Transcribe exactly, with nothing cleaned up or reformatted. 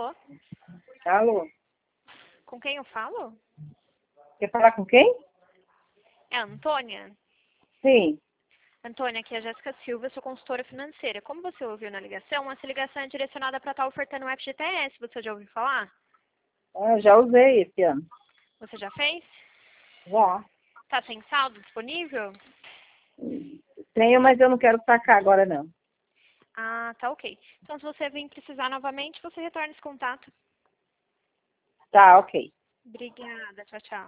Alô? Alô? Com quem eu falo? Quer falar com quem? É a Antônia? Sim. Antônia, aqui é a Jéssica Silva, sou consultora financeira. Como você ouviu na ligação, essa ligação é direcionada para estar ofertando o F G T S. Você já ouviu falar? Ah, já usei esse ano. Você já fez? Já. Tá sem saldo disponível? Tenho, mas eu não quero sacar agora, não. Ah, tá ok. Então, se você vir precisar novamente, você retorna esse contato. Tá, ok. Obrigada. Tchau, tchau.